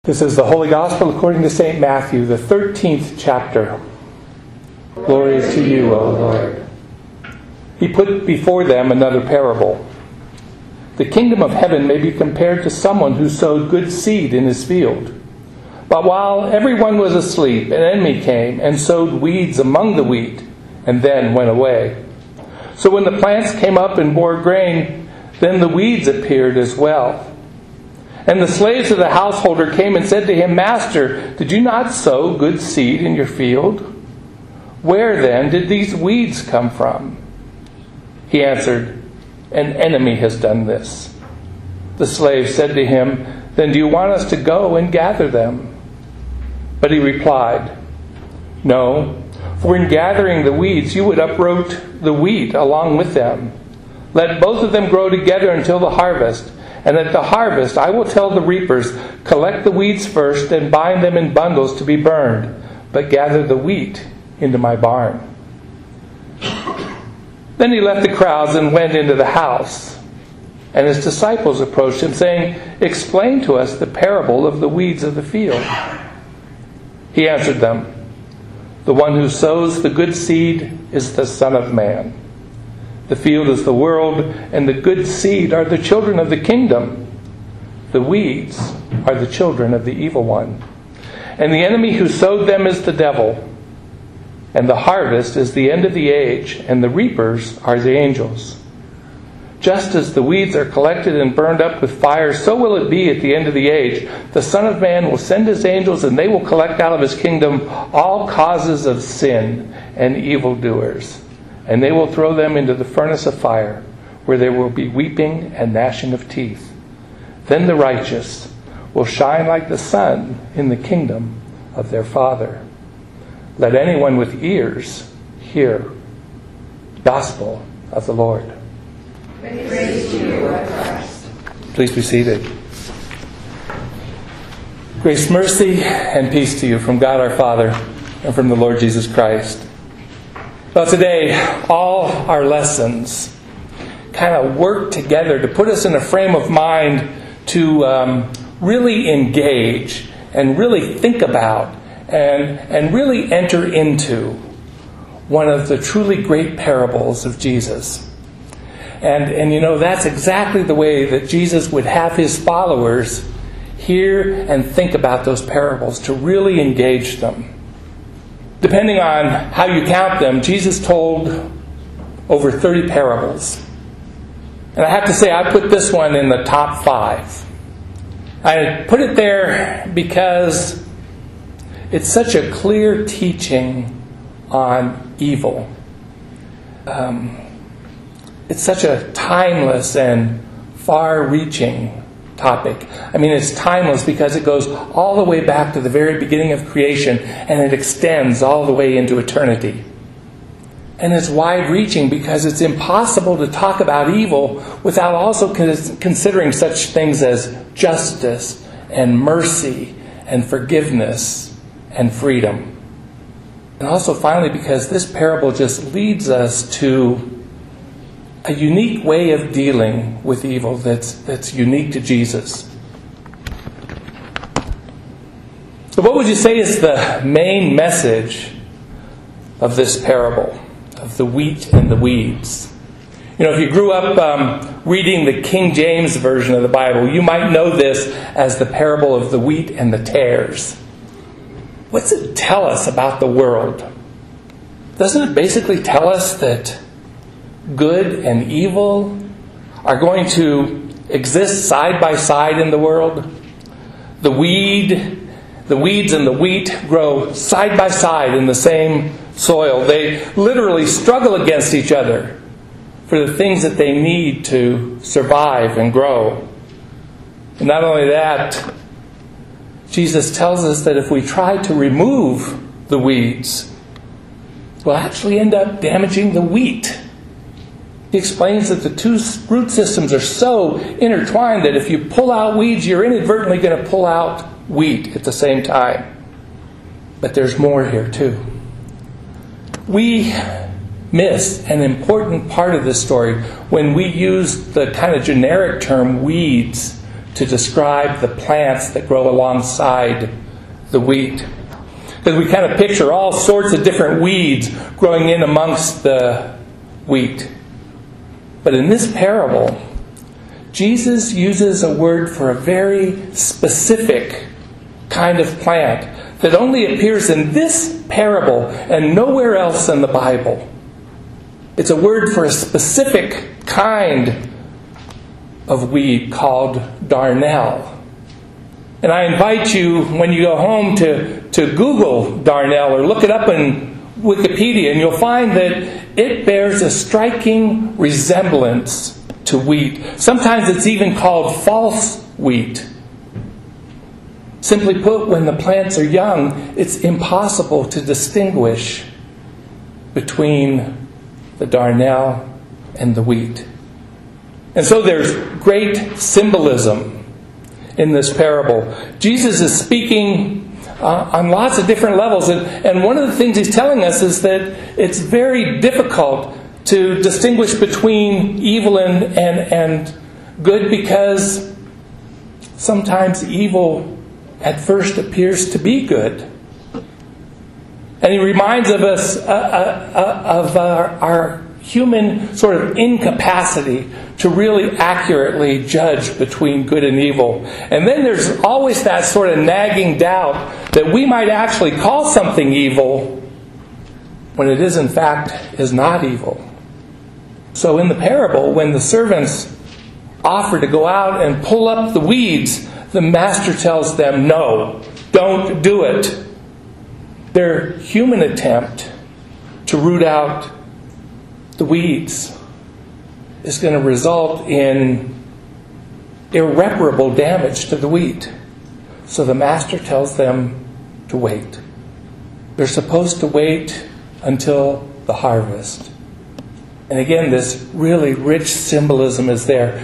This is the Holy Gospel according to St. Matthew, the 13th chapter. Glory to you, O Lord. He put before them another parable. The kingdom of heaven may be compared to someone who sowed good seed in his field. But while everyone was asleep, an enemy came and sowed weeds among the wheat, and then went away. So when the plants came up and bore grain, then the weeds appeared as well. And the slaves of the householder came and said to him, Master, did you not sow good seed in your field? Where then did these weeds come from? He answered, An enemy has done this. The slave said to him, Then do you want us to go and gather them? But he replied, No, for in gathering the weeds you would uproot the wheat along with them. Let both of them grow together until the harvest. And at the harvest I will tell the reapers, Collect the weeds first and bind them in bundles to be burned, but gather the wheat into my barn. Then he left the crowds and went into the house. And his disciples approached him, saying, Explain to us the parable of the weeds of the field. He answered them, The one who sows the good seed is the Son of Man. The field is the world, and the good seed are the children of the kingdom. The weeds are the children of the evil one. And the enemy who sowed them is the devil. And the harvest is the end of the age, and the reapers are the angels. Just as the weeds are collected and burned up with fire, so will it be at the end of the age. The Son of Man will send his angels, and they will collect out of his kingdom all causes of sin and evildoers. And they will throw them into the furnace of fire, where there will be weeping and gnashing of teeth. Then the righteous will shine like the sun in the kingdom of their Father. Let anyone with ears hear the gospel of the Lord. Praise to you, Lord Christ. Please be seated. Grace, mercy, and peace to you from God our Father and from the Lord Jesus Christ. Well, today, all our lessons kind of work together to put us in a frame of mind to really engage and really think about and really enter into one of the truly great parables of Jesus. And you know, that's exactly the way that Jesus would have his followers hear and think about those parables, to really engage them. Depending on how you count them, Jesus told over 30 parables. And I have to say, I put this one in the top 5. I put it there because it's such a clear teaching on evil. It's such a timeless and far-reaching topic. I mean, it's timeless because it goes all the way back to the very beginning of creation, and it extends all the way into eternity. And it's wide-reaching because it's impossible to talk about evil without also considering such things as justice and mercy and forgiveness and freedom. And also, finally, because this parable just leads us to a unique way of dealing with evil that's unique to Jesus. So what would you say is the main message of this parable, of the wheat and the weeds? You know, if you grew up reading the King James Version of the Bible, you might know this as the parable of the wheat and the tares. What's it tell us about the world? Doesn't it basically tell us that good and evil are going to exist side by side in the world? The weeds and the wheat grow side by side in the same soil. They literally struggle against each other for the things that they need to survive and grow. And not only that, Jesus tells us that if we try to remove the weeds, we'll actually end up damaging the wheat. He explains that the two root systems are so intertwined that if you pull out weeds, you're inadvertently going to pull out wheat at the same time. But there's more here too. We miss an important part of this story when we use the kind of generic term weeds to describe the plants that grow alongside the wheat. Because we kind of picture all sorts of different weeds growing in amongst the wheat. But in this parable, Jesus uses a word for a very specific kind of plant that only appears in this parable and nowhere else in the Bible. It's a word for a specific kind of weed called darnel. And I invite you, when you go home, to Google darnel or look it up in Wikipedia, and you'll find that it bears a striking resemblance to wheat. Sometimes it's even called false wheat. Simply put, when the plants are young, it's impossible to distinguish between the darnel and the wheat. And so there's great symbolism in this parable. Jesus is speaking on lots of different levels. And one of the things he's telling us is that it's very difficult to distinguish between evil and good, because sometimes evil at first appears to be good. And he reminds of us of our human sort of incapacity to really accurately judge between good and evil. And then there's always that sort of nagging doubt that we might actually call something evil when it is in fact is not evil. So in the parable, when the servants offer to go out and pull up the weeds, the master tells them, no, don't do it. Their human attempt to root out the weeds is going to result in irreparable damage to the wheat. So the master tells them to wait. They're supposed to wait until the harvest. And again, this really rich symbolism is there.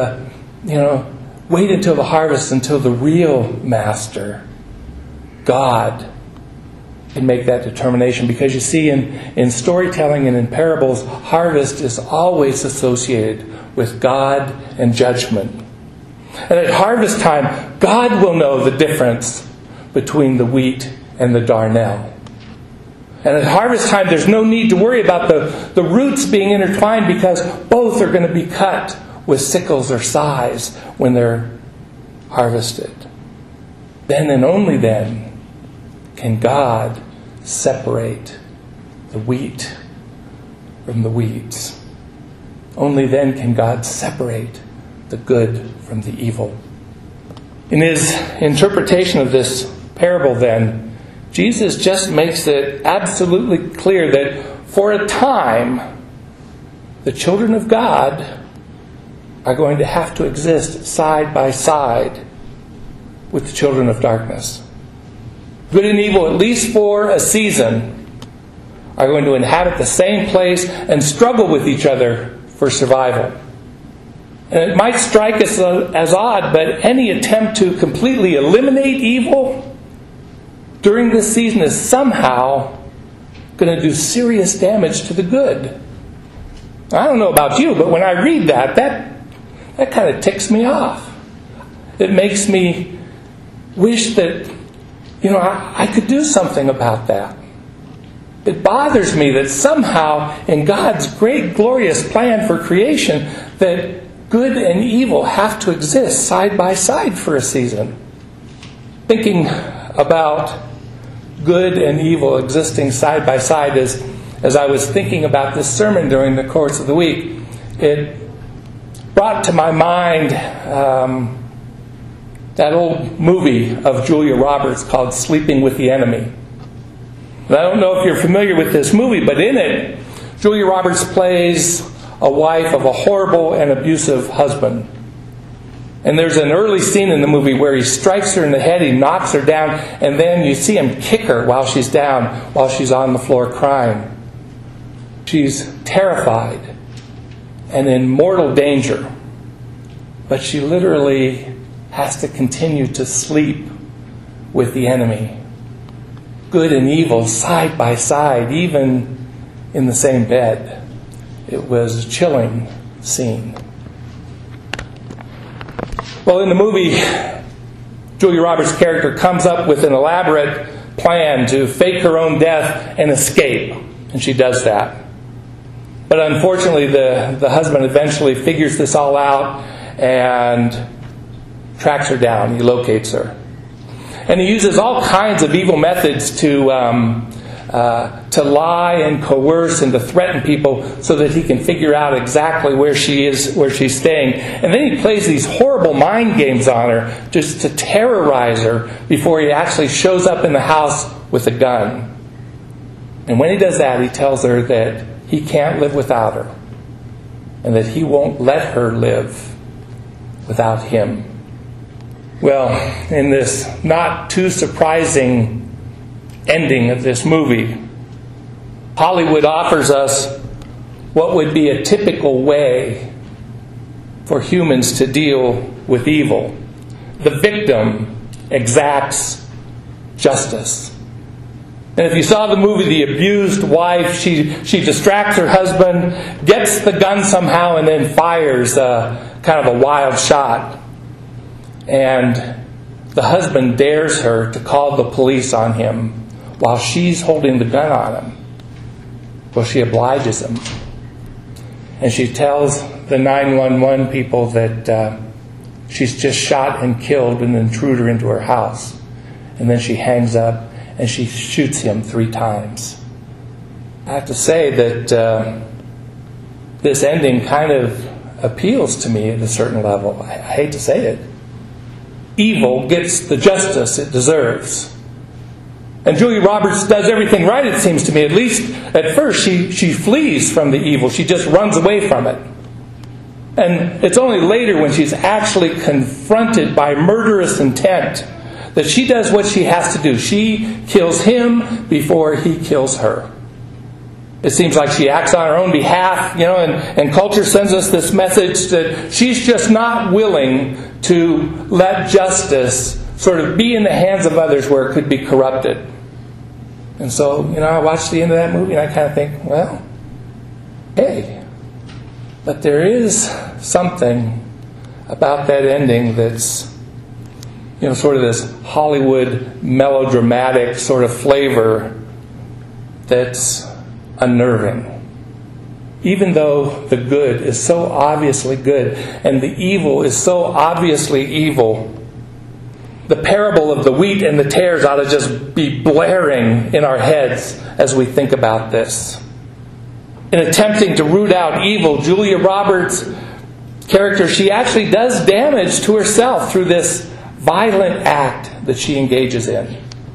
Wait until the harvest, until the real master, God, can make that determination. Because you see, in storytelling and in parables, harvest is always associated with God and judgment. And at harvest time, God will know the difference between the wheat and the darnel. And at harvest time, there's no need to worry about the roots being intertwined, because both are going to be cut with sickles or scythes when they're harvested. Then and only then can God separate the wheat from the weeds. Only then can God separate the good from the evil. In his interpretation of this parable, then, Jesus just makes it absolutely clear that for a time, the children of God are going to have to exist side by side with the children of darkness. Good and evil, at least for a season, are going to inhabit the same place and struggle with each other for survival. And it might strike us as odd, but any attempt to completely eliminate evil during this season is somehow going to do serious damage to the good. I don't know about you, but when I read that kind of ticks me off. It makes me wish that, I could do something about that. It bothers me that somehow in God's great glorious plan for creation, that good and evil have to exist side by side for a season. Thinking about good and evil existing side by side, as I was thinking about this sermon during the course of the week, it brought to my mind that old movie of Julia Roberts called Sleeping with the Enemy. And I don't know if you're familiar with this movie, but in it, Julia Roberts plays a wife of a horrible and abusive husband. And there's an early scene in the movie where he strikes her in the head, he knocks her down, and then you see him kick her while she's down, while she's on the floor crying. She's terrified and in mortal danger. But she literally has to continue to sleep with the enemy. Good and evil side by side, even in the same bed. It was a chilling scene. Well, in the movie, Julia Roberts' character comes up with an elaborate plan to fake her own death and escape. And she does that. But unfortunately, the husband eventually figures this all out and tracks her down. He locates her. And he uses all kinds of evil methods to lie and coerce and to threaten people so that he can figure out exactly where she is, where she's staying. And then he plays these horrible mind games on her just to terrorize her before he actually shows up in the house with a gun. And when he does that, he tells her that he can't live without her and that he won't let her live without him. Well, in this not too surprising ending of this movie, Hollywood offers us what would be a typical way for humans to deal with evil. The victim exacts justice. And if you saw the movie, the abused wife, she distracts her husband, gets the gun somehow, and then fires kind of a wild shot. And the husband dares her to call the police on him while she's holding the gun on him. Well, she obliges him. And she tells the 911 people that she's just shot and killed an intruder into her house. And then she hangs up and she shoots him 3 times. I have to say that this ending kind of appeals to me at a certain level. I hate to say it. Evil gets the justice it deserves. And Julia Roberts does everything right, it seems to me. At least at first she flees from the evil. She just runs away from it. And it's only later when she's actually confronted by murderous intent that she does what she has to do. She kills him before he kills her. It seems like she acts on her own behalf, and culture sends us this message that she's just not willing to let justice sort of be in the hands of others where it could be corrupted. And so, I watched the end of that movie and I kind of think, well, hey, but there is something about that ending that's, sort of this Hollywood melodramatic sort of flavor that's unnerving. Even though the good is so obviously good and the evil is so obviously evil, the parable of the wheat and the tares ought to just be blaring in our heads as we think about this. In attempting to root out evil, Julia Roberts' character, she actually does damage to herself through this violent act that she engages in.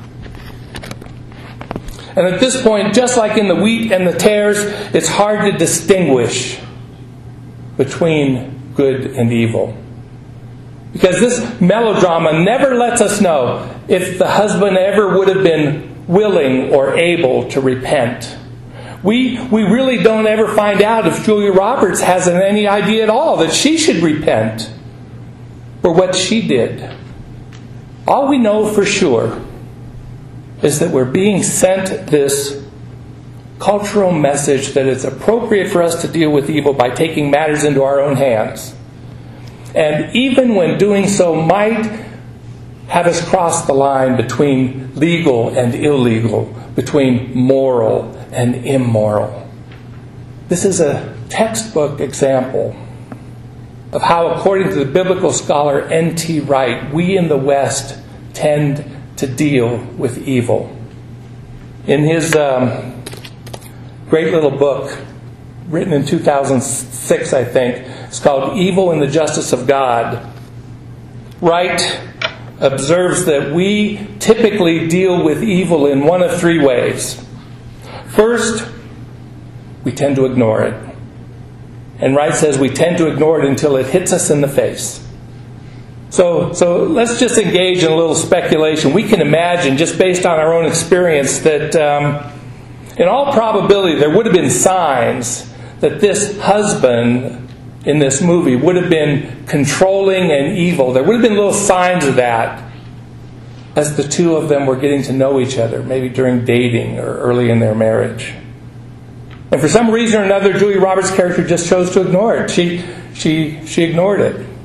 And at this point, just like in the wheat and the tares, it's hard to distinguish between good and evil. Because this melodrama never lets us know if the husband ever would have been willing or able to repent. We really don't ever find out if Julia Roberts has any idea at all that she should repent for what she did. All we know for sure is that we're being sent this cultural message that it's appropriate for us to deal with evil by taking matters into our own hands. And even when doing so might have us cross the line between legal and illegal, between moral and immoral. This is a textbook example of how, according to the biblical scholar N.T. Wright, we in the West tend to deal with evil. In his great little book, written in 2006, I think, it's called Evil and the Justice of God, Wright observes that we typically deal with evil in one of 3 ways. First, we tend to ignore it. And Wright says we tend to ignore it until it hits us in the face. So let's just engage in a little speculation. We can imagine, just based on our own experience, that in all probability there would have been signs that this husband in this movie would have been controlling and evil. There would have been little signs of that as the two of them were getting to know each other, maybe during dating or early in their marriage. And for some reason or another, Julia Roberts' character just chose to ignore it. She ignored it.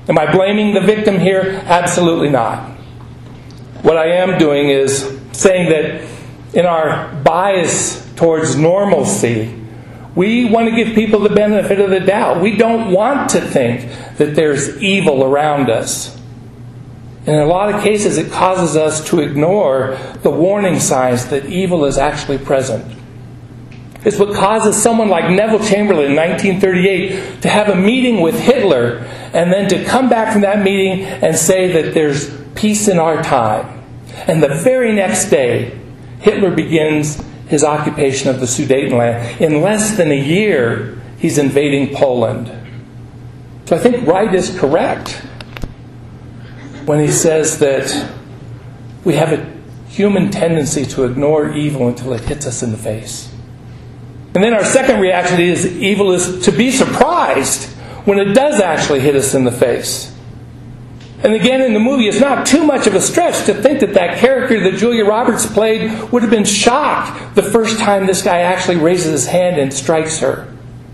Am I blaming the victim here? Absolutely not. What I am doing is saying that in our bias towards normalcy, we want to give people the benefit of the doubt. We don't want to think that there's evil around us. And in a lot of cases, it causes us to ignore the warning signs that evil is actually present. It's what causes someone like Neville Chamberlain in 1938 to have a meeting with Hitler and then to come back from that meeting and say that there's peace in our time. And the very next day, Hitler begins his occupation of the Sudetenland. In less than a year, he's invading Poland. So I think Wright is correct when he says that we have a human tendency to ignore evil until it hits us in the face. And then our second reaction is evil is to be surprised when it does actually hit us in the face. And again, in the movie, it's not too much of a stretch to think that that character that Julia Roberts played would have been shocked the first time this guy actually raises his hand and strikes her.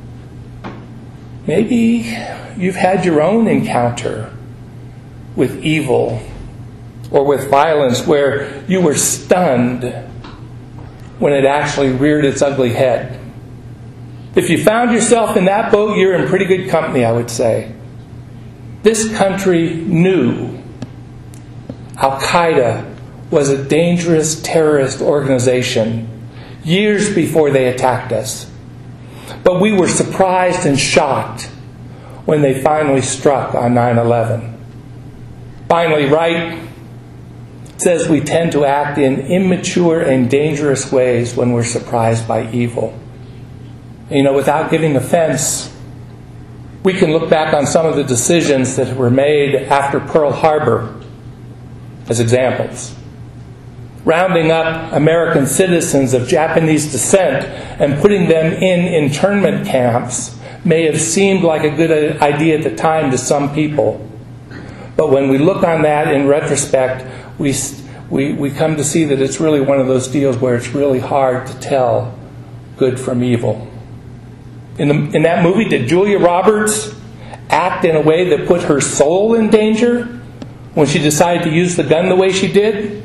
Maybe you've had your own encounter with evil or with violence where you were stunned when it actually reared its ugly head. If you found yourself in that boat, you're in pretty good company, I would say. This country knew Al-Qaeda was a dangerous terrorist organization years before they attacked us. But we were surprised and shocked when they finally struck on 9/11. Finally, Wright says we tend to act in immature and dangerous ways when we're surprised by evil. You know, without giving offense, we can look back on some of the decisions that were made after Pearl Harbor as examples. Rounding up American citizens of Japanese descent and putting them in internment camps may have seemed like a good idea at the time to some people. But when we look on that in retrospect, we come to see that it's really one of those deals where it's really hard to tell good from evil. In that movie, did Julia Roberts act in a way that put her soul in danger when she decided to use the gun the way she did?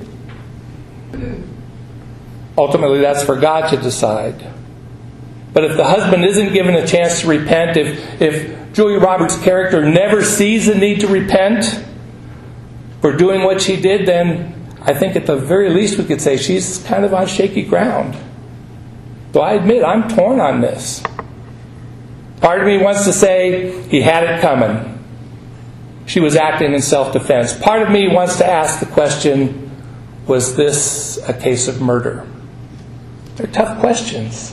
Ultimately, that's for God to decide. But if the husband isn't given a chance to repent, if Julia Roberts' character never sees the need to repent for doing what she did, then I think at the very least we could say she's kind of on shaky ground. So I admit, I'm torn on this. Part of me wants to say he had it coming. She was acting in self-defense. Part of me wants to ask the question, was this a case of murder? They're tough questions.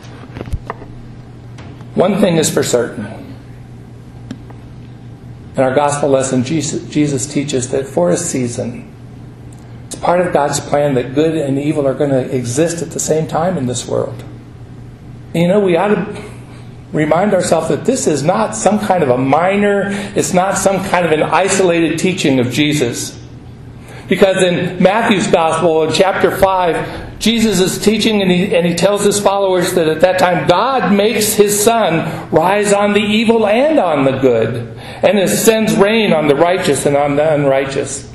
One thing is for certain. In our gospel lesson, Jesus teaches that for a season, it's part of God's plan that good and evil are going to exist at the same time in this world. And you know, we ought to remind ourselves that this is not some kind of a minor, it's not some kind of an isolated teaching of Jesus. Because in Matthew's Gospel, in chapter 5, Jesus is teaching and he tells his followers that at that time God makes his sun rise on the evil and on the good, and sends rain on the righteous and on the unrighteous.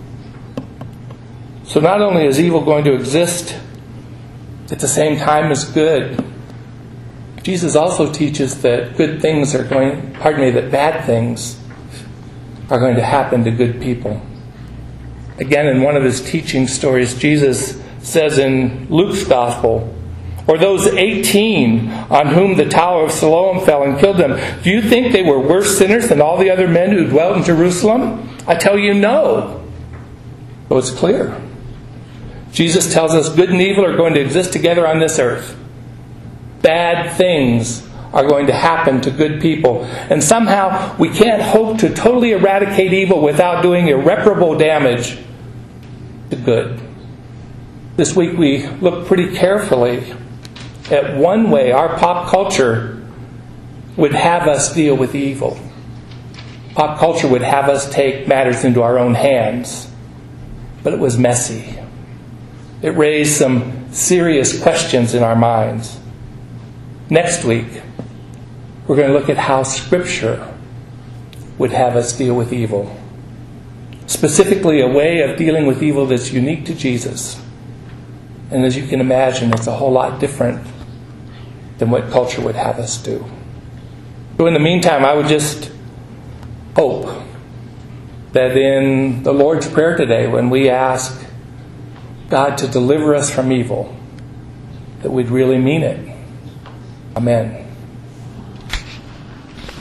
So not only is evil going to exist at the same time as good, Jesus also teaches that that bad things are going to happen to good people. Again, in one of his teaching stories, Jesus says in Luke's Gospel, or those 18 on whom the Tower of Siloam fell and killed them, do you think they were worse sinners than all the other men who dwelt in Jerusalem? I tell you, no. So it's clear. Jesus tells us good and evil are going to exist together on this earth. Bad things are going to happen to good people. And somehow we can't hope to totally eradicate evil without doing irreparable damage to good. This week we looked pretty carefully at one way our pop culture would have us deal with evil. Pop culture would have us take matters into our own hands. But it was messy. It raised some serious questions in our minds. Next week, we're going to look at how Scripture would have us deal with evil. Specifically, a way of dealing with evil that's unique to Jesus. And as you can imagine, it's a whole lot different than what culture would have us do. So in the meantime, I would just hope that in the Lord's Prayer today, when we ask God to deliver us from evil, that we'd really mean it. Amen.